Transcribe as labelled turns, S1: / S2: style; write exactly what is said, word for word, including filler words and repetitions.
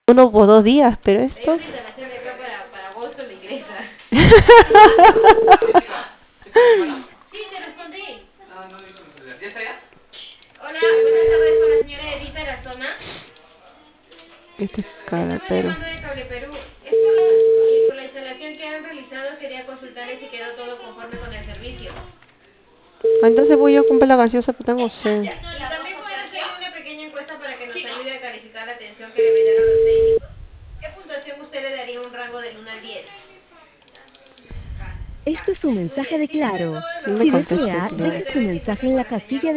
S1: uno o dos días, pero esto...
S2: Hay una instalación de acá para, para agosto en la iglesia. Sí, te respondí. Ah, no he visto mi celular. ¿Ya está ya? Hola, buenas tardes con la señora Edita Arazona.
S1: Este es
S2: Le
S1: cara,
S2: estamos
S1: pero...
S2: llamando de Cable Perú. Es por la, y por la instalación que han realizado, quería consultarles si quedó todo conforme con el servicio.
S1: Ah, entonces voy yo a comprar la gaseosa, pero tengo sed.
S2: Y también pueden hacer una pequeña encuesta para que nos ayude a calificar la atención que le brindaron los técnicos. ¿Qué puntuación usted le daría un rango del uno al diez?
S3: Esto es un mensaje de Claro.
S1: No me
S3: Si
S1: contestes,
S3: desea,
S1: Leo.
S3: deje su mensaje en la casilla de